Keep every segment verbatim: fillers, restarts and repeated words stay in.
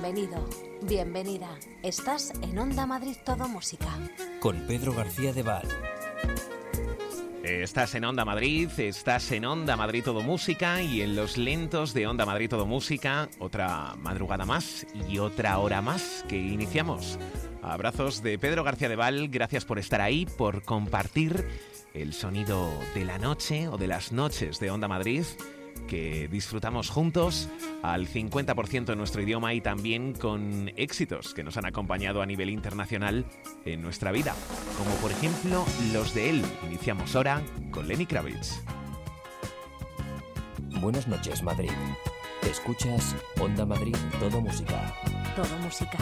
Bienvenido, bienvenida. Estás en Onda Madrid Todo Música. Con Pedro García de Val. Estás en Onda Madrid, estás en Onda Madrid Todo Música y en los lentos de Onda Madrid Todo Música, otra madrugada más y otra hora más que iniciamos. Abrazos de Pedro García de Val, gracias por estar ahí, por compartir el sonido de la noche o de las noches de Onda Madrid, que disfrutamos juntos al cincuenta por ciento en nuestro idioma y también con éxitos que nos han acompañado a nivel internacional en nuestra vida, como por ejemplo los de él. Iniciamos ahora con Lenny Kravitz. Buenas noches, Madrid. Escuchas Onda Madrid Todo Música. Todo Música.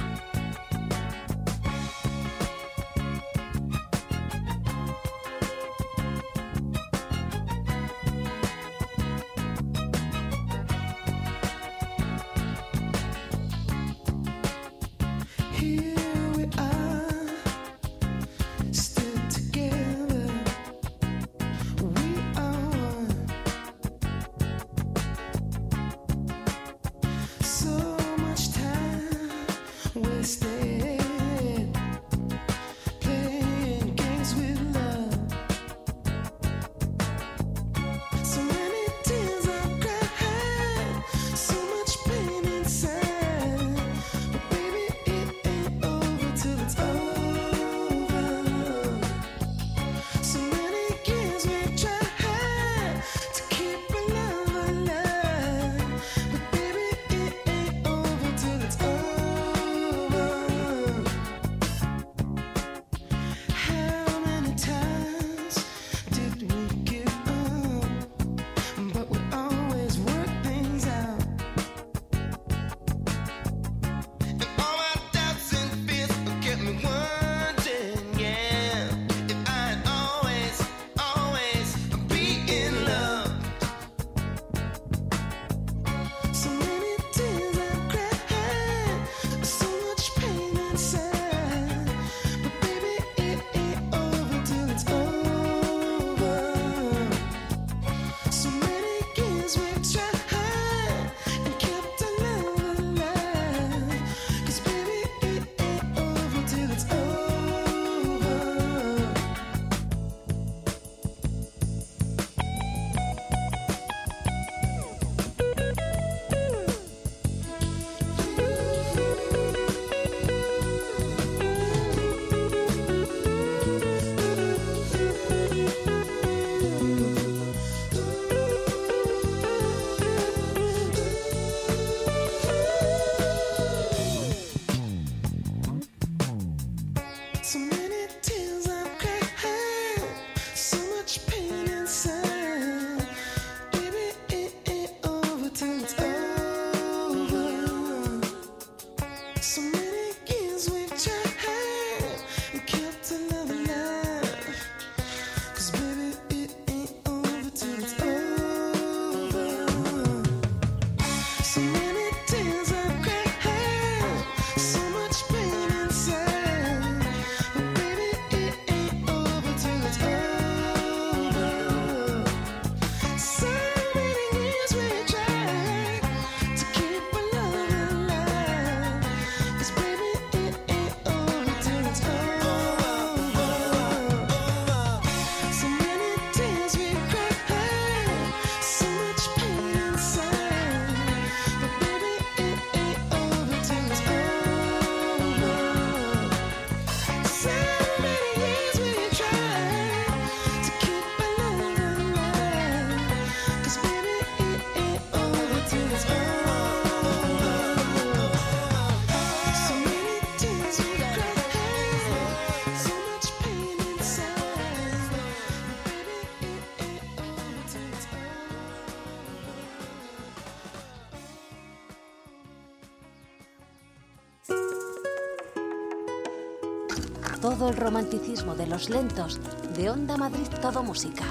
Todo el romanticismo de los lentos de Onda Madrid Todo Música.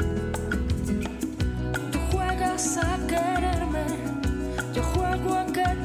Tú juegas a quererme, yo juego a quererme.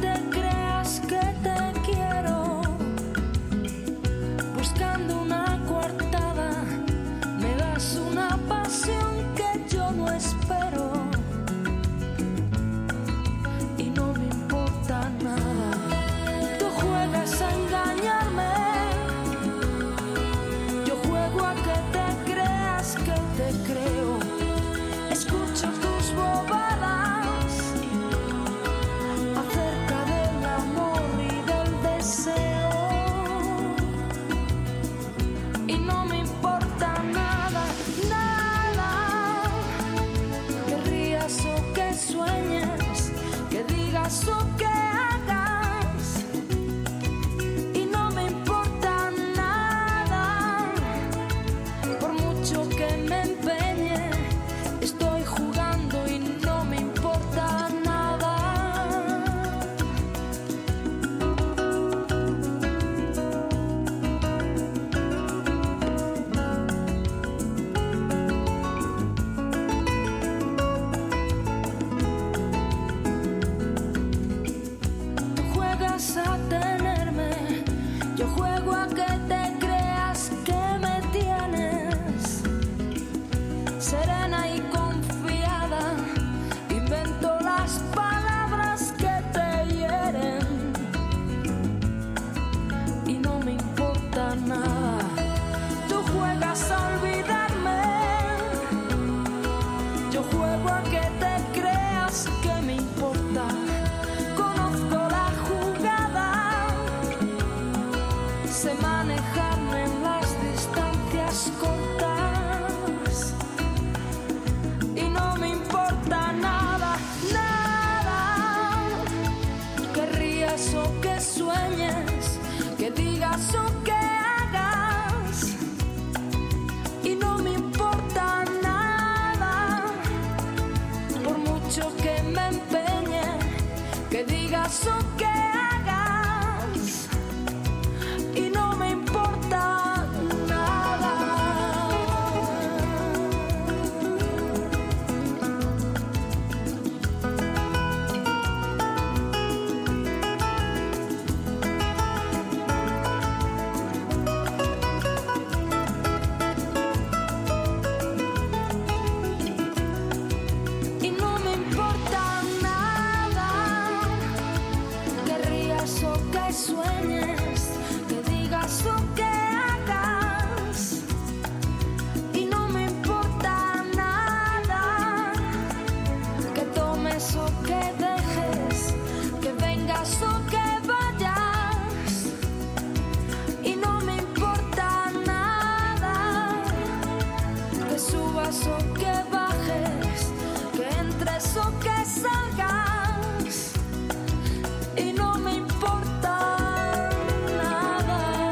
que sueñes, que digas o que hagas, y no me importa nada, que tomes o que dejes, que vengas o que vayas, y no me importa nada, que subas o que bajes, que entres o que salgas, y no me importa nada.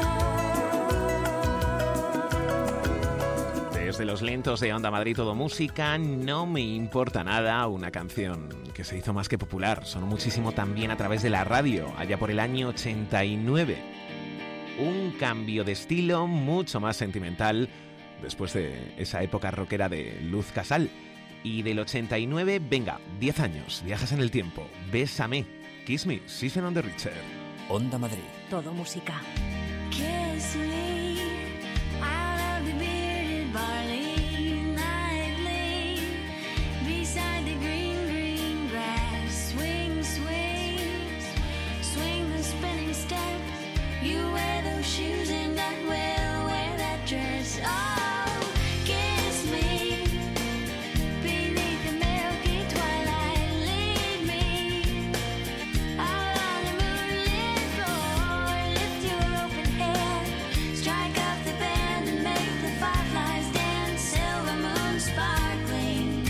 Desde los lentos de Onda Madrid Todo Música, No me importa nada, una canción que se hizo más que popular, sonó muchísimo también a través de la radio, allá por el año ochenta y nueve. Un cambio de estilo mucho más sentimental después de esa época rockera de Luz Casal. Y del ochenta y nueve, venga, diez años, viajas en el tiempo, Bésame, Kiss Me, Season on the Richer. Onda Madrid. Todo música. Kiss me out of the bearded barley nightly, beside the green, green grass. Swing, swing, swing the spinning step. You wear those shoes and I will wear that dress. Oh, kiss me beneath the milky twilight. Lead me out on the moonlit floor. Lift your open head, strike up the band and make the fireflies dance. Silver moon sparkling,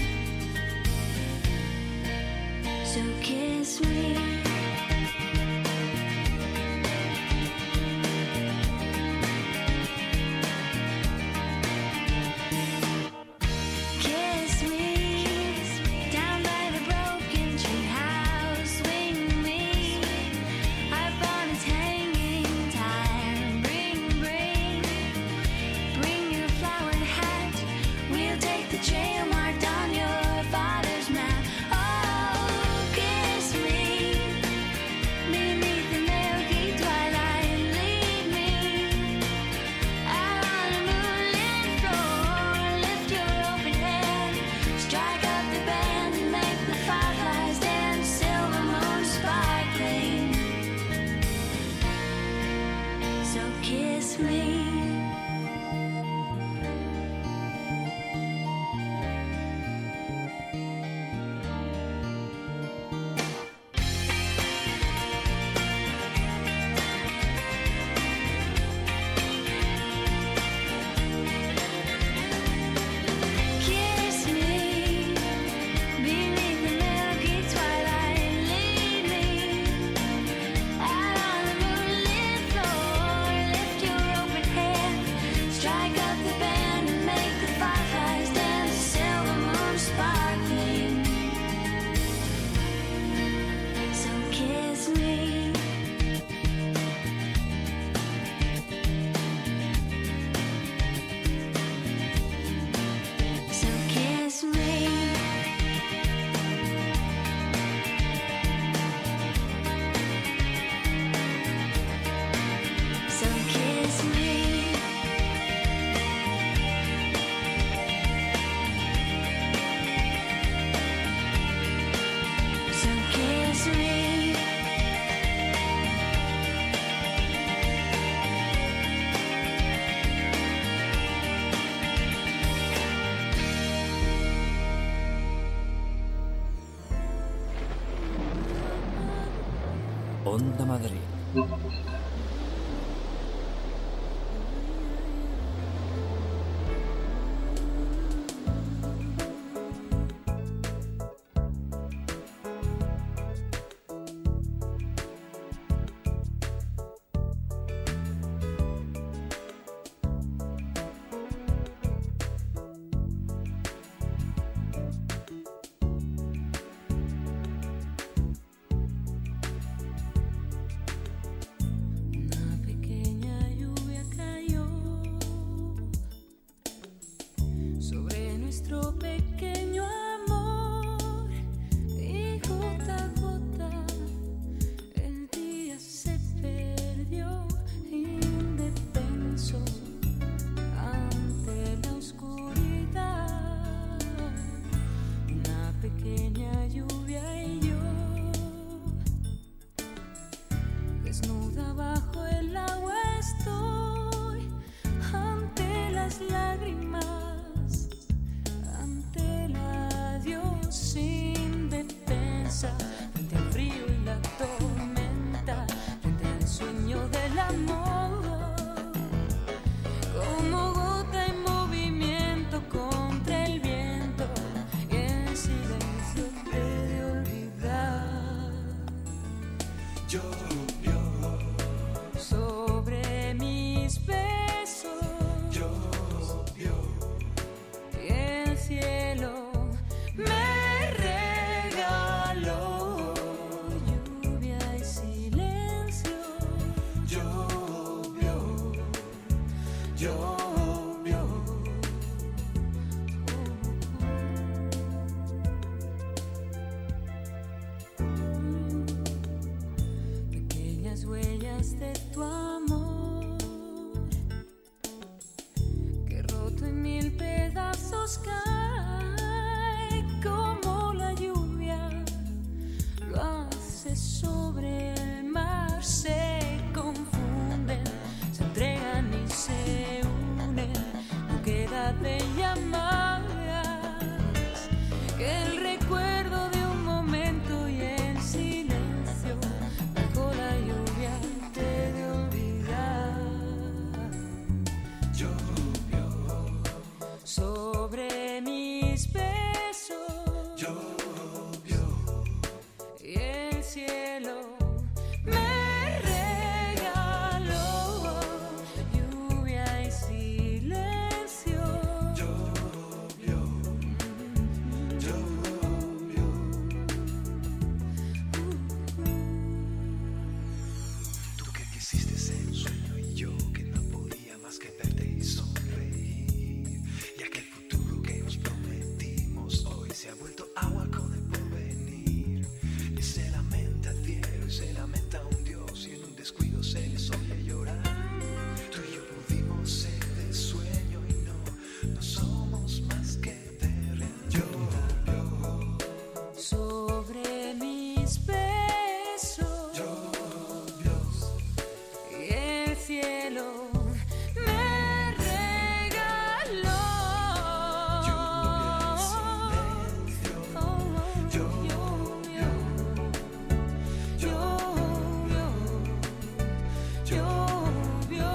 so kiss me. Kiss me down by the broken tree house. Swing me up on its hanging tire. Bring, bring, bring your flowered hat. We'll take the trail marked on your father's map. Oh, kiss me beneath the milky twilight. Lead me out on the moonlit floor. Lift your open head, strike up the band and make the fireflies dance. Silver moon sparkling, so kiss me. Kiss me beneath the milky twilight. Lead me out on the moonlit floor. Lift your open head, strike up the band and make the fireflies dance. Silver moon sparkling, so kiss me. So kiss me. So kiss me. So kiss me. Onda Madrid. desnuda bajo el agua estoy, ante las lágrimas, ante el adiós sin defensa, frente al frío y la tormenta, frente al sueño del amor, como gota en movimiento contra el viento, y en silencio te de olvidar. Llovió sobre mis besos, llovió y el cielo me regaló lluvia y silencio. llovió llovió Pequeñas huellas de tu amor, que roto en mil pedazos cae como la lluvia, lo hace sobre el mar, se confunden, se entregan y se unen, no queda de llamadas que el recuerdo de un momento, y en silencio bajo la lluvia te de olvidar. llovió Sobre mis besos llovió y el cielo me regaló lluvia y silencio. llovió llovió Tú que quisiste ser un sueño y yo que no podía más que verte y sonreír, y aquel futuro que nos prometimos hoy se ha vuelto agua con el porvenir, y se lamenta el cielo y se lamenta un Dios, y en un descuido se les oye llorar. Tú y yo pudimos ser de sueño y no, no somos más que de realidad. Sobre mis besos Llovió y el cielo me regaló lluvia y silencio. Oh, llovió, llovió, llovió.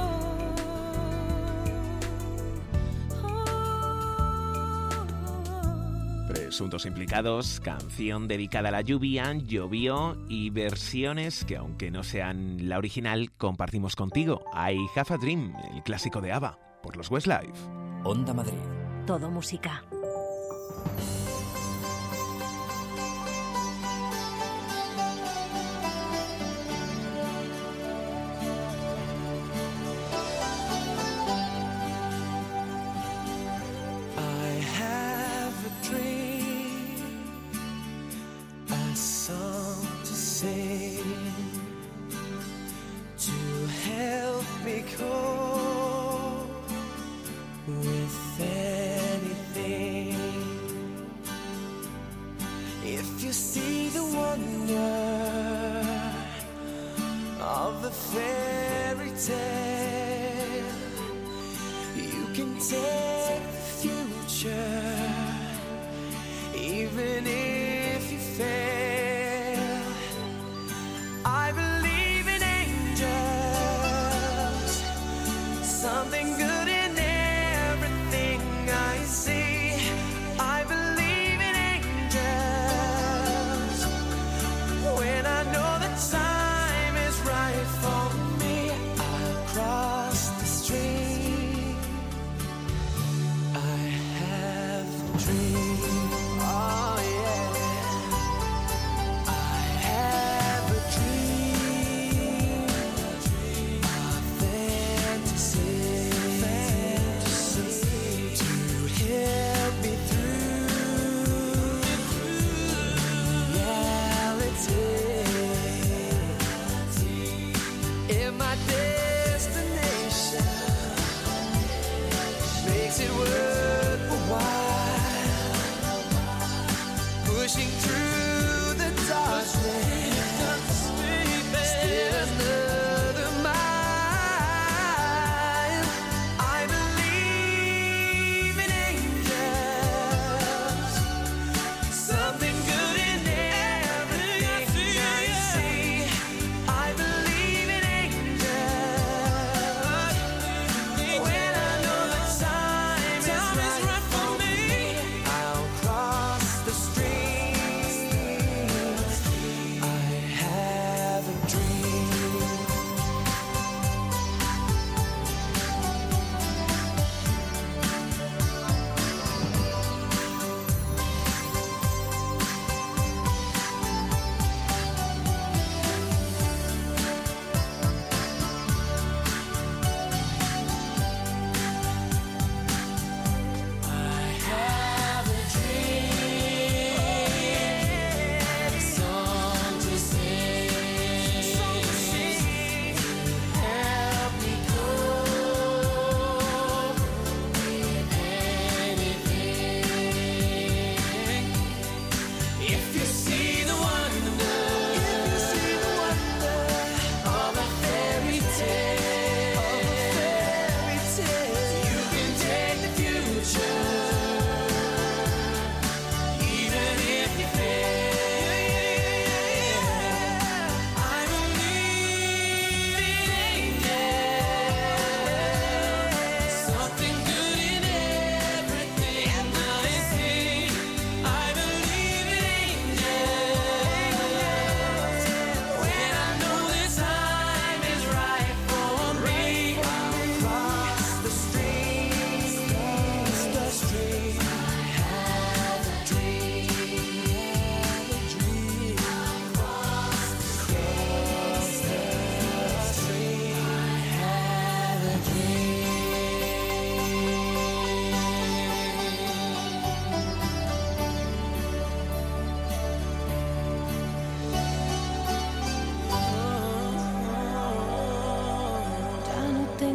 Oh. Presuntos implicados, canción dedicada a la lluvia, llovió y versiones que, aunque no sean la original, compartimos contigo. I Have a Dream, el clásico de ABBA, por los Westlife. Onda Madrid. Todo música. I have a dream, a song to sing, to help me cope with anything. If you see the wonder of the fairy tale, you can take the future, even if you fail. I believe in angels, something good in everything I see. I believe in angels, when I know the time is right for me. I'll cross the stream. I have a dream. Oh yeah. I have a dream. A fantasy. Fantasy. To help me through reality. If my destination makes it worth a while, pushing through the darkness, still another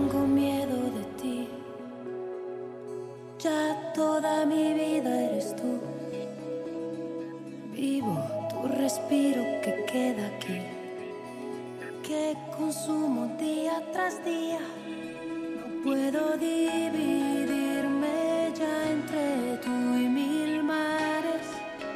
tengo miedo de ti. Ya toda mi vida eres tú. Vivo tu respiro que queda aquí, que consumo día tras día. No puedo dividirme ya entre tú y mil mares.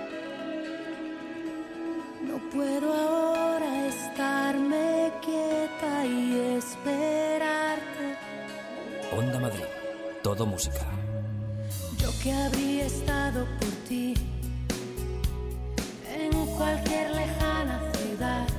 No puedo ahora estarme quieta y esperarte. Onda Madrid, todo música. Yo que habría estado por ti en cualquier lejana ciudad,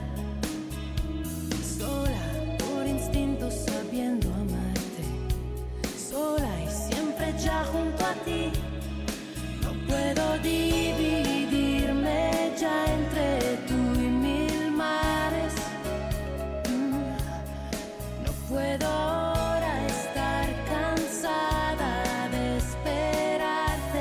sola por instinto sabiendo amarte, sola y siempre ya junto a ti. No puedo dividirme ya entre tú y mil mares. Mm, No puedo ahora estar cansada de esperarte.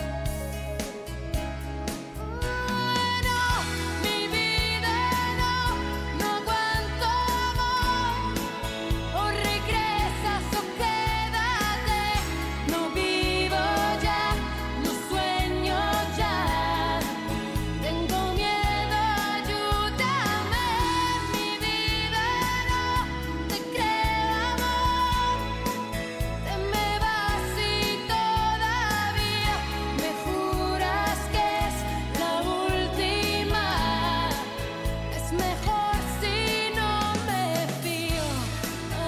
Ah, no, mi vida no, no aguanto amor. O regresas o quédate. No vivo ya, no sueño ya. Tengo miedo, ayúdame. Mi vida no, te creo amor. Te me vas y todavía me juras que es la última. Es mejor si no me fío. Ah,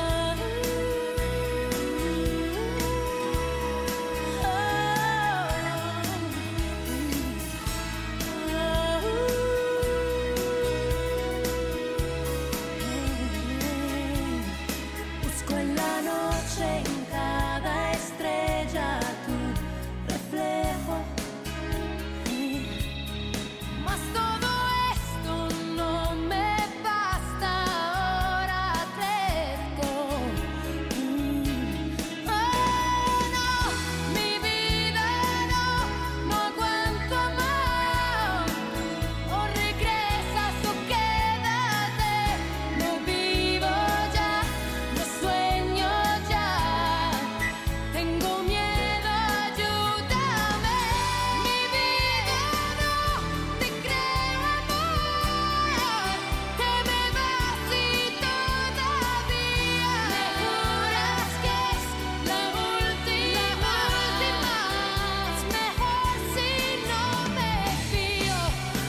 Busco en la noche en cada estrella tu reflejo. Mas todo esto no me basta ahora, crezco. Oh, no, mi vida no, no aguanto más. O regresas o quédate. No vivo ya, no sueño ya. Tengo miedo, ayúdame. Mi vida no, te creo amor. Te me vas y todavía me juras que es la última. Es mejor si no me fío.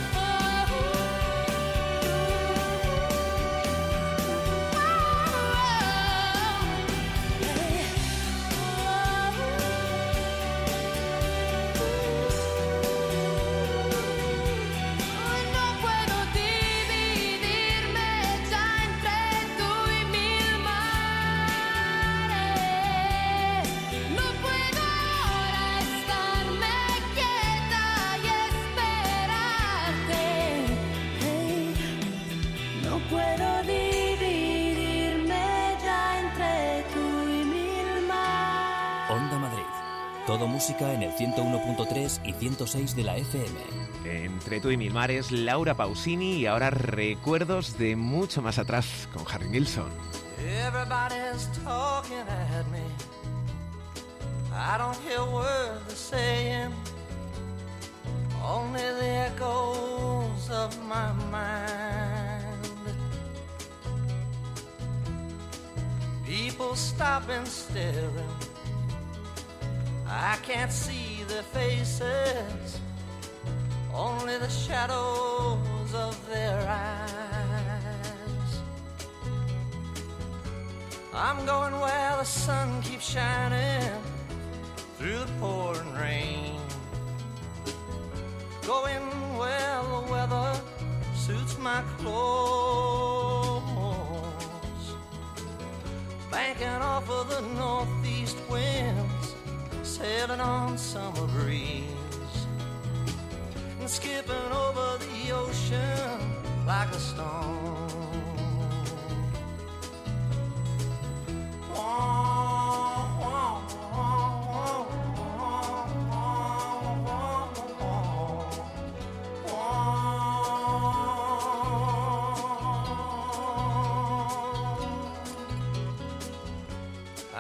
No puedo dividirme ya entre tú y mil mares. No puedo ahora estarme quieta y esperarte. No puedo dividirme ya entre tú y mil mares. Onda Madrid, todo música en el ciento uno punto tres y ciento seis de la F M. Entre tú y mil mares, Laura Pausini, y ahora recuerdos de mucho más atrás con Harry Nilsson. Everybody's talking at me. I don't hear words they're saying, only the echoes of my mind. People stop and staring. I can't see their faces, only the shadows of their eyes. I'm going where the sun keeps shining through the pouring rain, going where the weather suits my clothes, banking off of the northeast winds, sailing on summer breeze, and skipping over the ocean like a stone.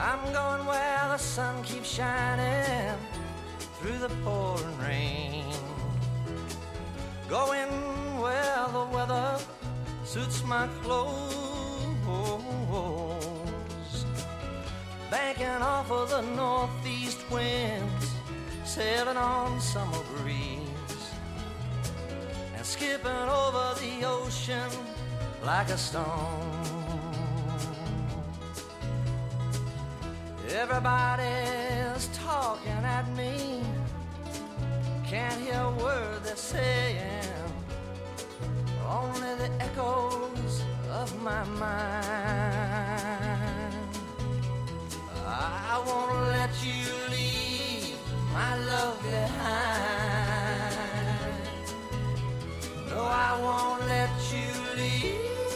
I'm going where the sun keeps shining through the pouring rain. Going where the weather suits my clothes. Banking off of the northeast winds, sailing on summer breeze, and skipping over the ocean like a stone. Everybody's talking at me, can't hear a word they're saying, only the echoes of my mind. I won't let you leave my love behind. No, I won't let you leave.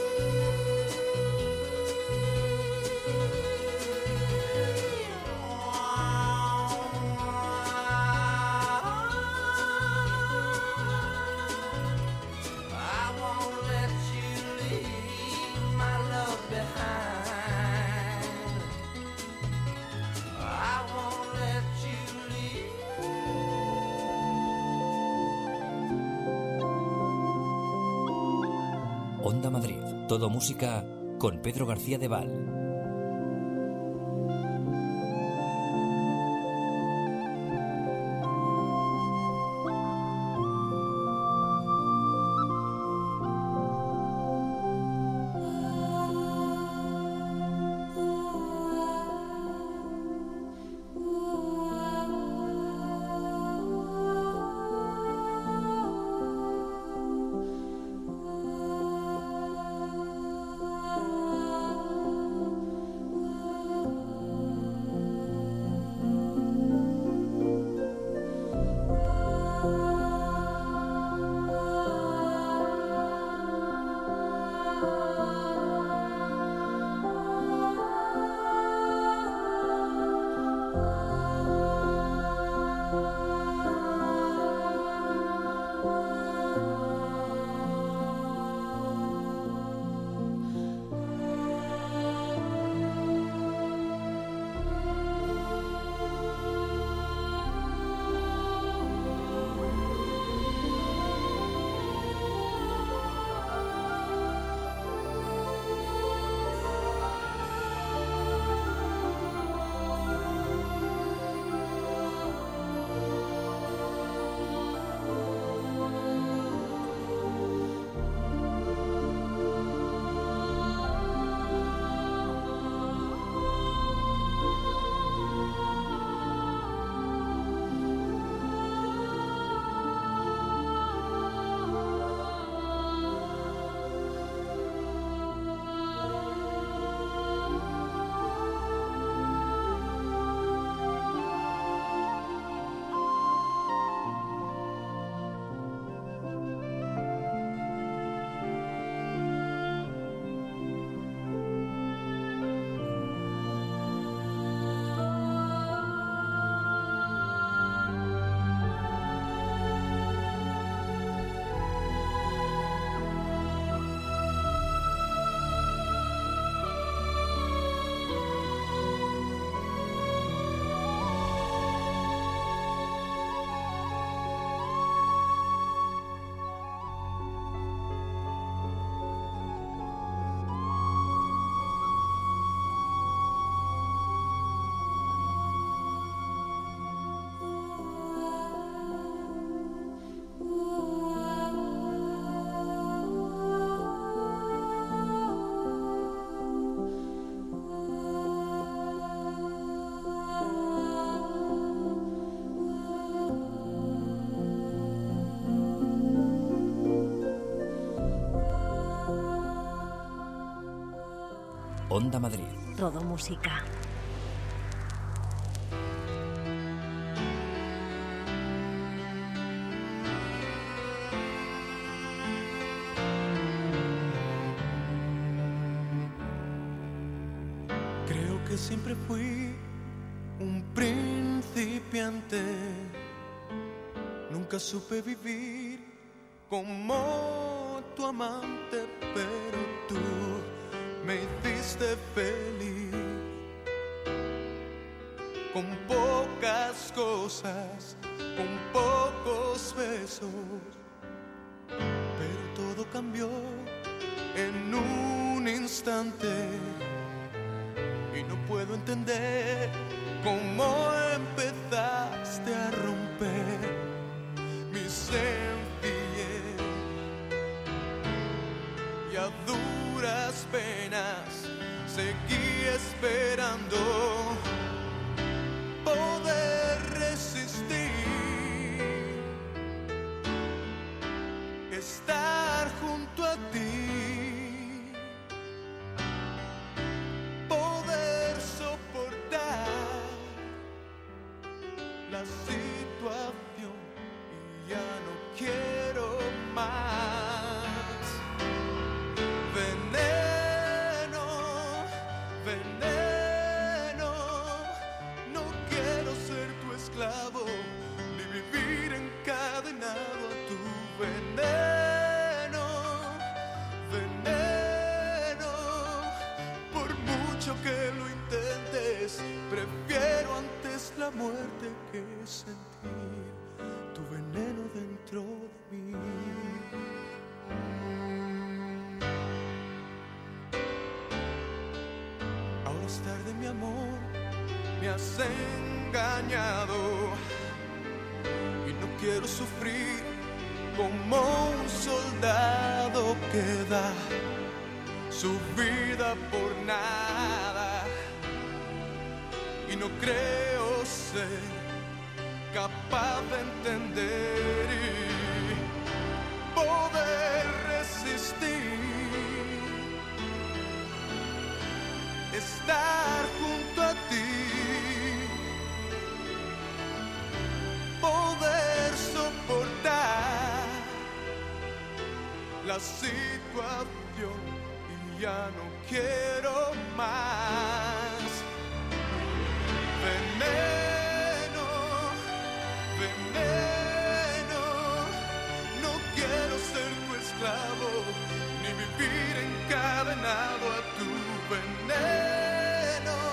Onda Madrid, todo música con Pedro García de Val. Onda Madrid. Todo música. Creo que siempre fui un principiante. Nunca supe vivir como tu amante, pero tú me hiciste feliz. con pocas cosas, con pocos besos, pero todo cambió en un instante y no puedo entender cómo empezaste a romper mi sencillez y a duras penas seguí esperando poder resistir, estar junto a ti, poder soportar la situación y ya no quiero más. Veneno, veneno, no quiero ser tu esclavo ni vivir encadenado a tu veneno, veneno, por mucho que lo intentes, prefiero antes la muerte que sentir tu veneno dentro de mí. Ahora es tarde, mi amor, me has engañado y no quiero sufrir como un soldado que da su vida por nada y no creo ser capaz de entender y poder resistir, estar junto a ti, poder soportar la situación y ya no quiero más. Veneno, veneno, no quiero ser tu esclavo ni vivir encadenado a tu veneno,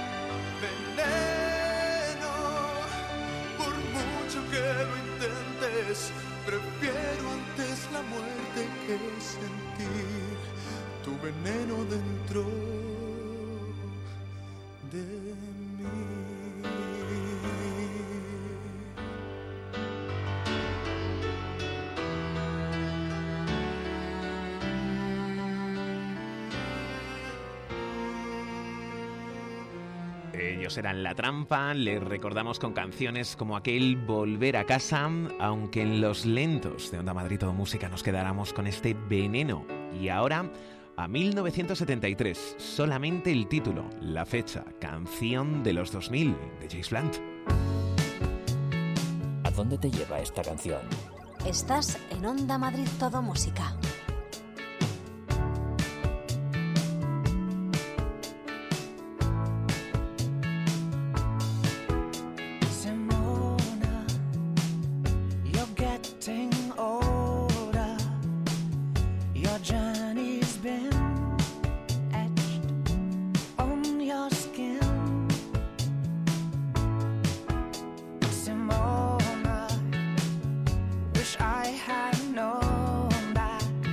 veneno, por mucho que lo intentes, prefiero antes la muerte que sentir tu veneno dentro de mí. Ellos eran La Trampa, les recordamos con canciones como aquel Volver a casa, aunque en los lentos de Onda Madrid Todo Música nos quedáramos con este Veneno. Y ahora a mil novecientos setenta y tres, solamente el título, la fecha, canción de los dos mil de James Blunt. ¿A dónde te lleva esta canción? Estás en Onda Madrid Todo Música. I had known that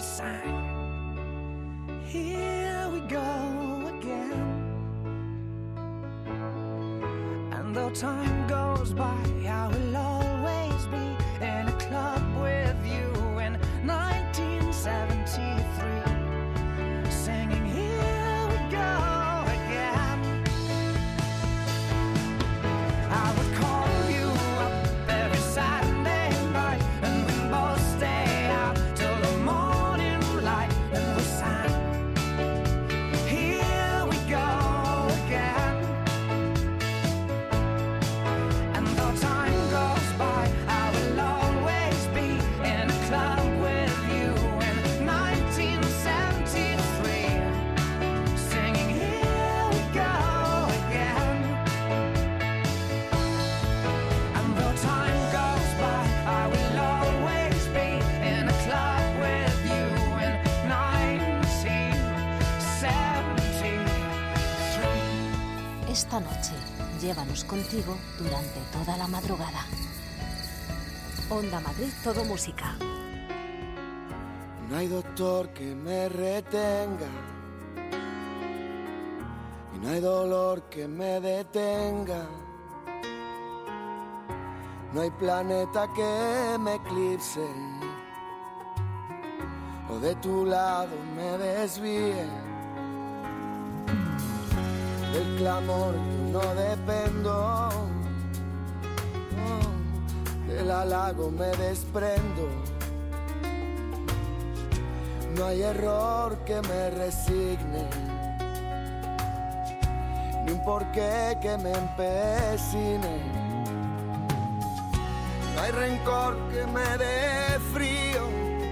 sang. Here we go again. And though time goes by, I will always be in a club with you in nineteen seventy-three, singing here we go again. I would call you up every Saturday night, and we both stay out till the morning light, and we sang here we go again. And though time goes by, I will always be in a club with you in nineteen seventy-three, singing here we go again. And though time goes by, I will always be in a club with you in nineteen seventy-three. Esta noche, llévanos contigo durante toda la madrugada. Onda Madrid, todo música. No hay doctor que me retenga y no hay dolor que me detenga. No hay planeta que me eclipse o de tu lado me desvíe. Del clamor yo no dependo, no, del halago me desprendo. No hay error que me resigne, ni un porqué que me empecine. No hay rencor que me dé frío,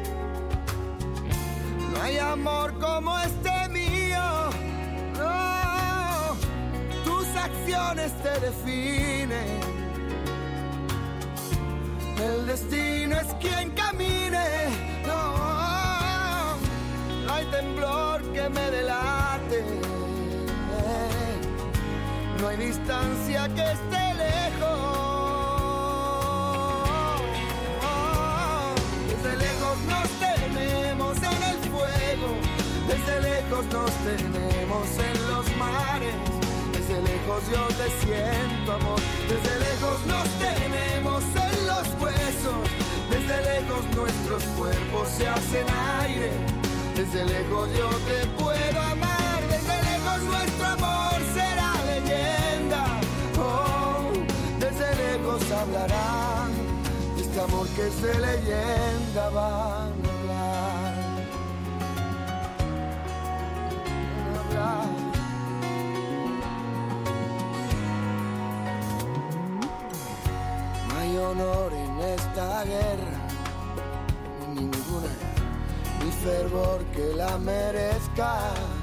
no hay amor como este mío. No, tus acciones te definen, el destino es quien camine. No, no hay temblor que me delate, no hay distancia que esté lejos. Desde lejos nos tenemos en el fuego, desde lejos nos tenemos en los mares. Desde lejos yo te siento amor, desde lejos nos tenemos en los huesos. Desde lejos nuestros cuerpos se hacen aire. Desde lejos yo te puedo amar, desde lejos nuestro amor será leyenda. Oh, desde lejos hablarán de este amor que es de leyenda, van a hablar, van a hablar. No hay honor en esta guerra, ni ninguna, ni fervor que la merezca.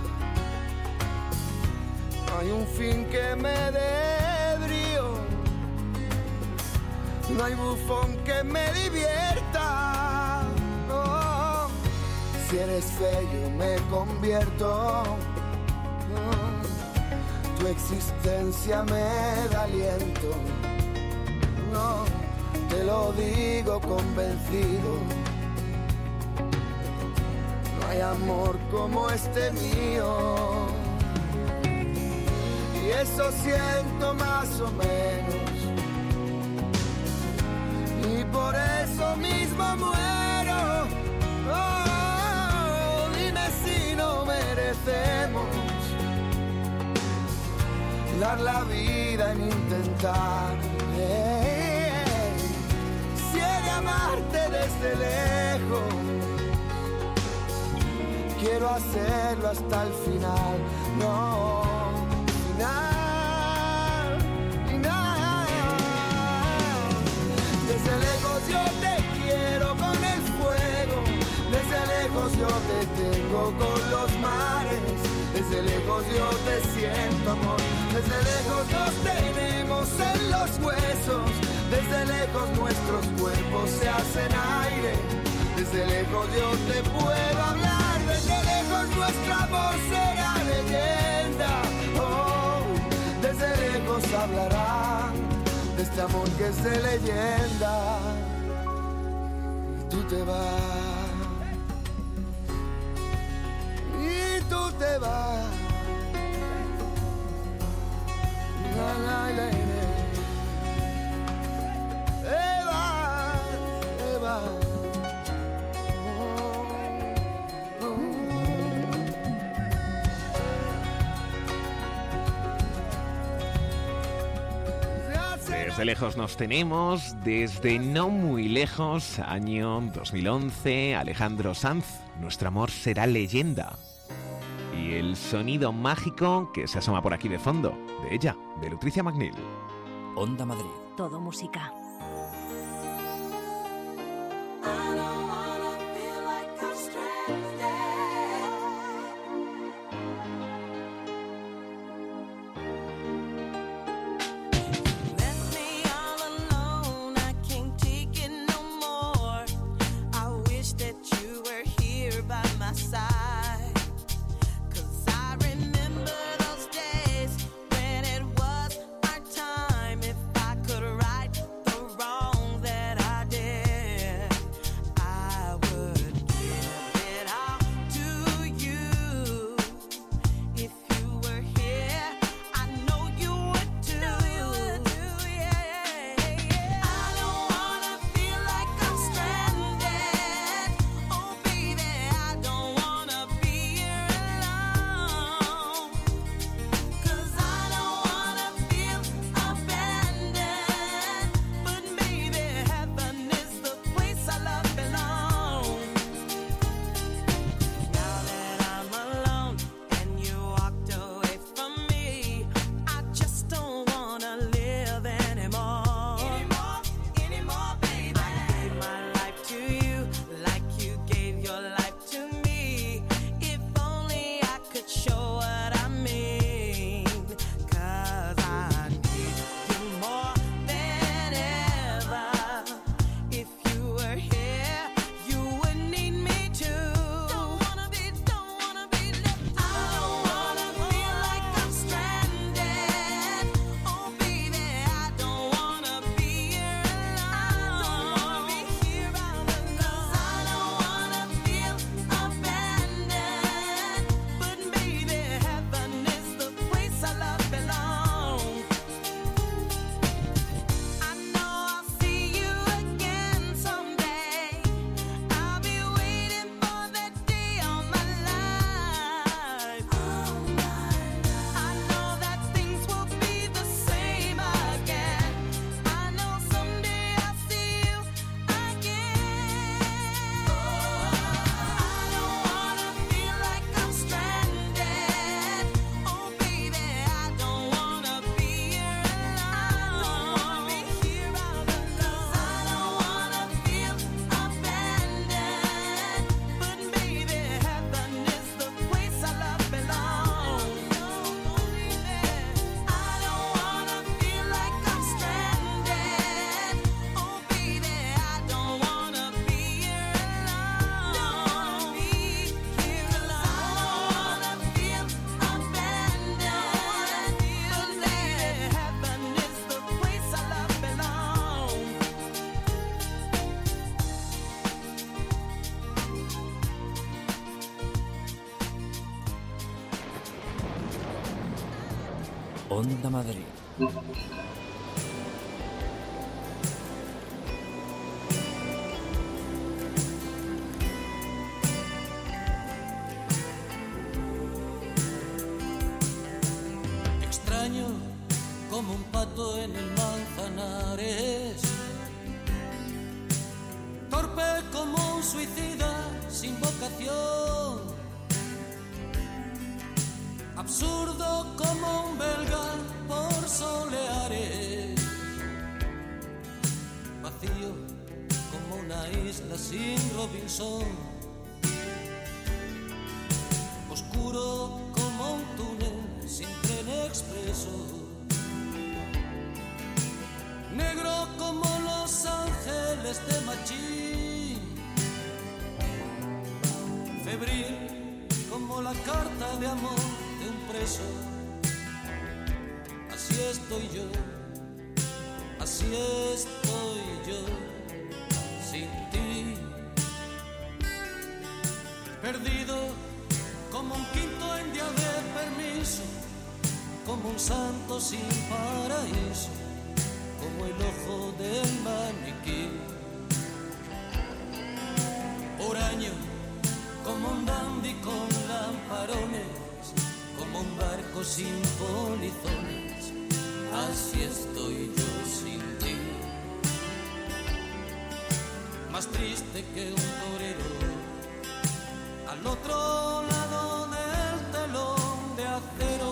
No hay un fin que me dé brío, no hay bufón que me divierta. Oh, si eres fe yo me convierto, oh, tu existencia me da aliento. No, te lo digo convencido, no hay amor como este mío. Y eso siento más o menos, y por eso mismo muero. Oh, dime si no merecemos dar la vida en intentar. Hey, si he de amarte desde lejos, quiero hacerlo hasta el final. No, final, final. Desde lejos yo te quiero con el fuego, desde lejos yo te tengo con los mares. Desde lejos yo te siento amor, desde lejos nos tenemos en los huesos. Desde lejos nuestros cuerpos se hacen aire. Desde lejos yo te puedo hablar, desde lejos nuestro amor será leyenda. Oh, desde lejos hablarán de este amor que es de leyenda. Y tú te vas, te vas. La, la, la, la. Te vas, te vas. Oh, oh. Desde lejos nos tenemos, desde no muy lejos, año dos mil once, Alejandro Sanz, Nuestro amor será leyenda. Y el sonido mágico que se asoma por aquí de fondo, de ella, de Lutricia Magnil. Onda Madrid. Todo música. Onda Madrid. Extraño como un pato en el Manzanares, torpe como un suicida sin vocación, absurdo como un belga por Soleares, vacío como una isla sin Robinson, oscuro como un túnel sin tren expreso, negro como los ángeles de Machín, febril como la carta de amor de un preso. Así estoy yo, así estoy yo, sin ti, perdido como un quinto en día de permiso, como un santo sin paraíso, como el ojo del maniquí. Huraño, como un dandy con lamparones, como un barco sin polizones, así estoy yo sin ti. Más triste que un torero al otro lado del telón de acero.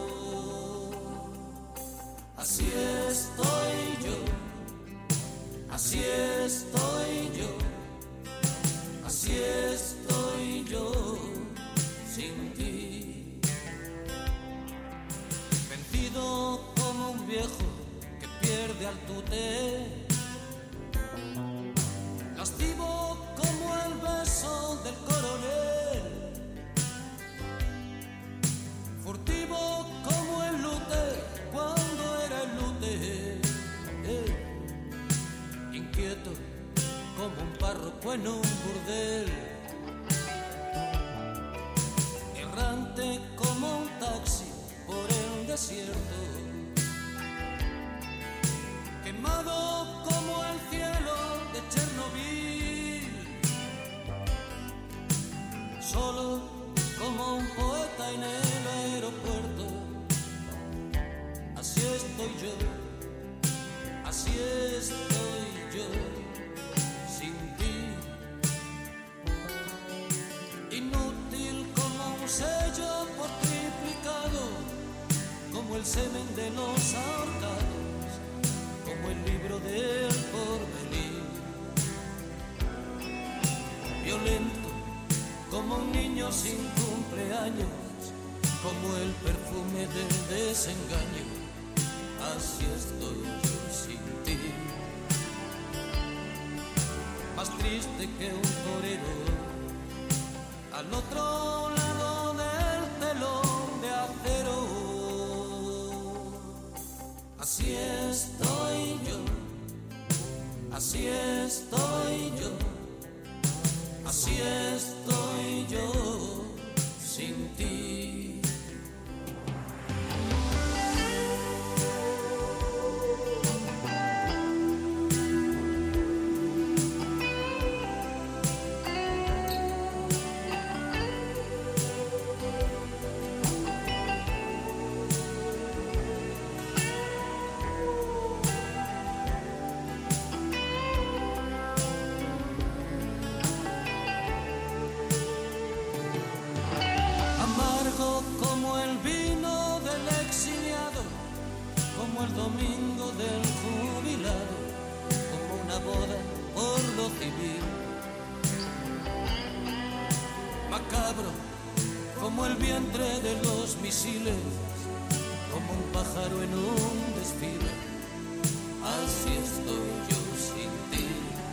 Así estoy yo, así estoy yo, así estoy yo sin ti. Vencido como un viejo que pierde al tute, lascivo como el beso del coronel, furtivo como el lute cuando era el lute, eh. inquieto como un párroco en un burdel, errante como un taxi por el desierto, quemado como el cielo de Chernobyl, solo como un poeta en el aeropuerto. Así estoy yo, así estoy yo sin ti. Inútil como un sello por triplicado, como el semen de los ahorcados, como el libro del porvenir. Violento como un niño sin cumpleaños, como el perfume del desengaño. Así estoy yo sin ti. Más triste que un torero al otro lado del telón de acero. Así estoy yo, así estoy yo, así estoy yo sin ti. El domingo del jubilado, como una boda por lo civil. Macabro como el vientre de los misiles, como un pájaro en un desfile. Así estoy yo sin ti.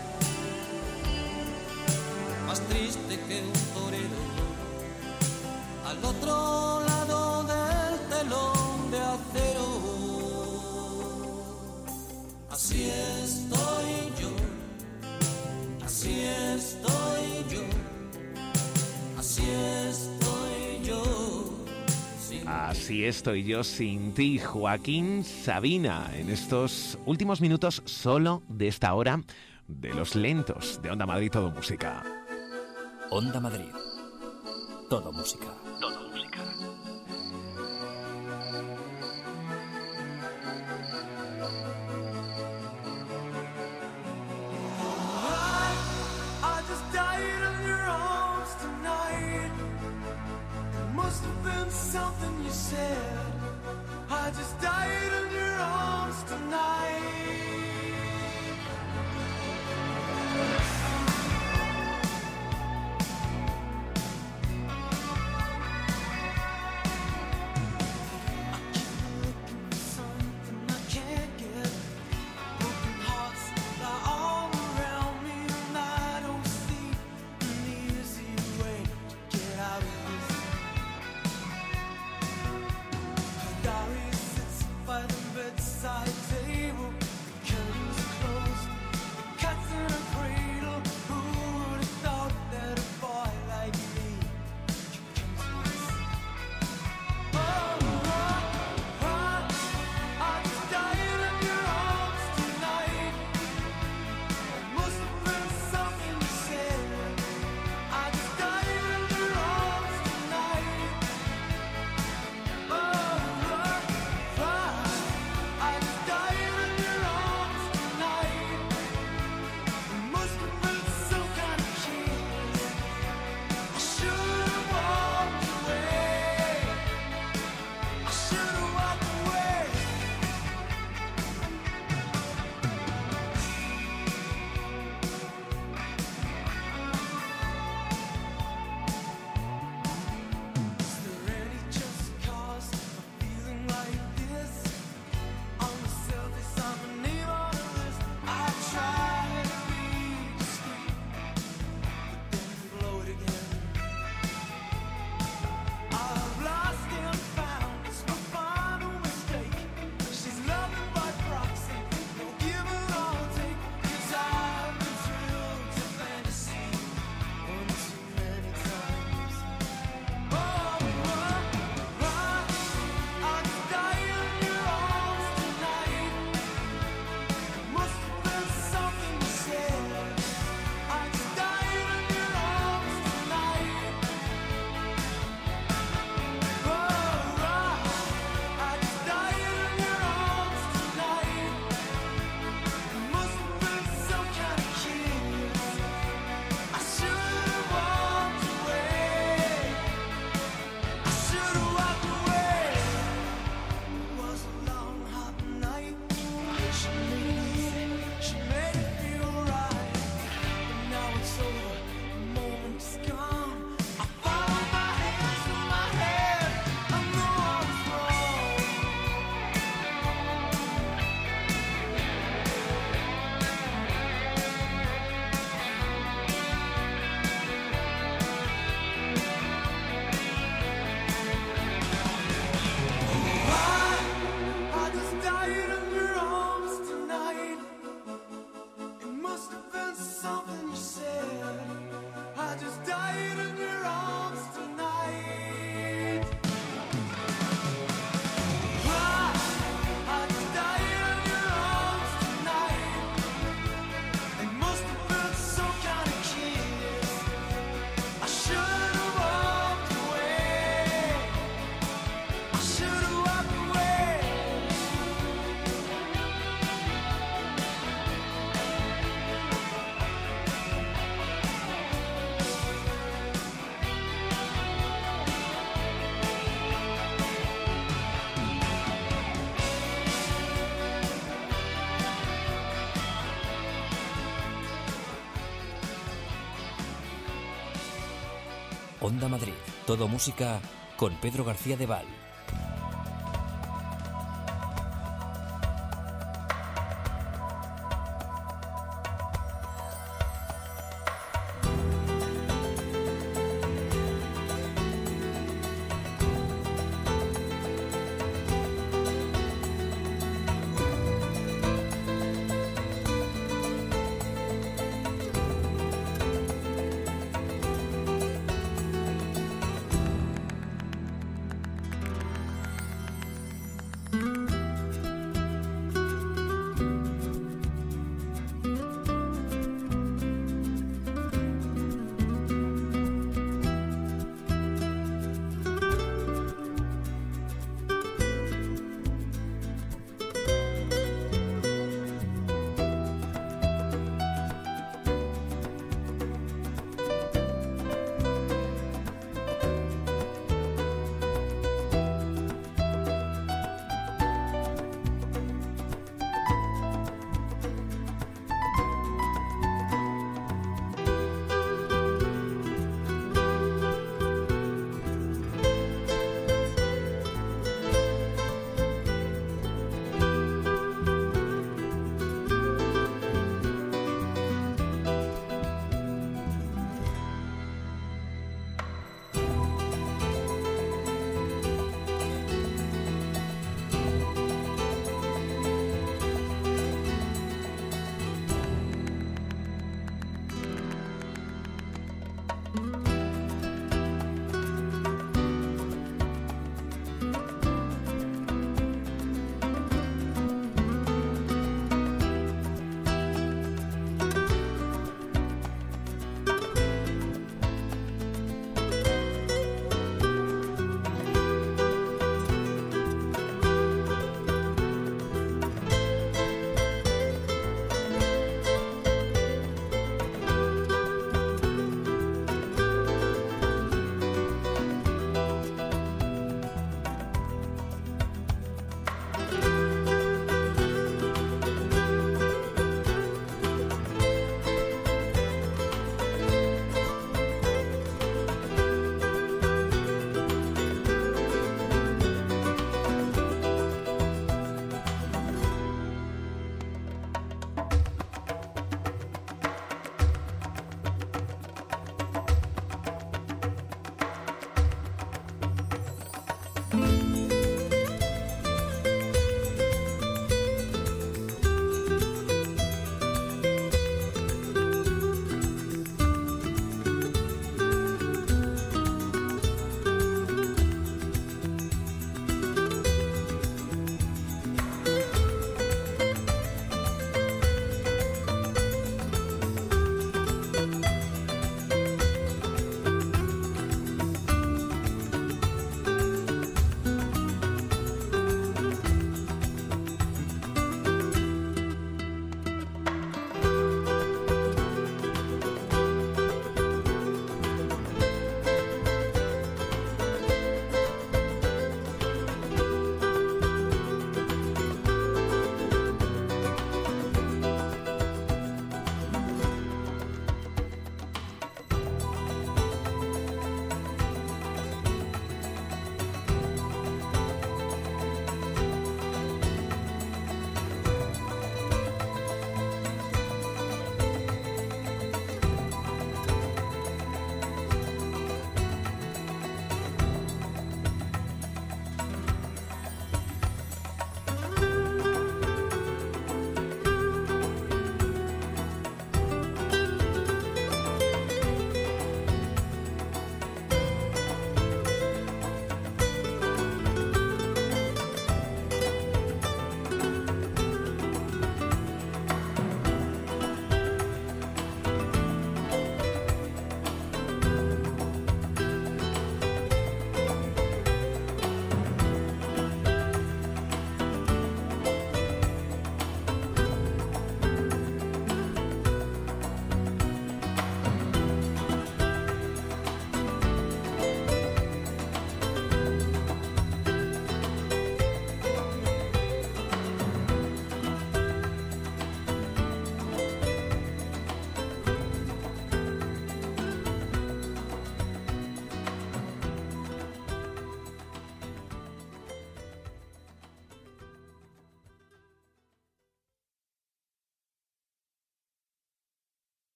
Más triste que un torero al otro lado del telón de acero. Así estoy yo, así estoy yo, así estoy yo sin ti. Así estoy yo sin ti, Joaquín Sabina, en estos últimos minutos solo de esta hora de los lentos de Onda Madrid Todo Música. Onda Madrid. Todo música. Todo música. Something you said, I just died in your arms tonight. I keep looking for something I can't get. Broken hearts are all around me, and I don't see an easy way to get out of this. Diary sits by the bedside. Onda Madrid, todo música con Pedro García de Val.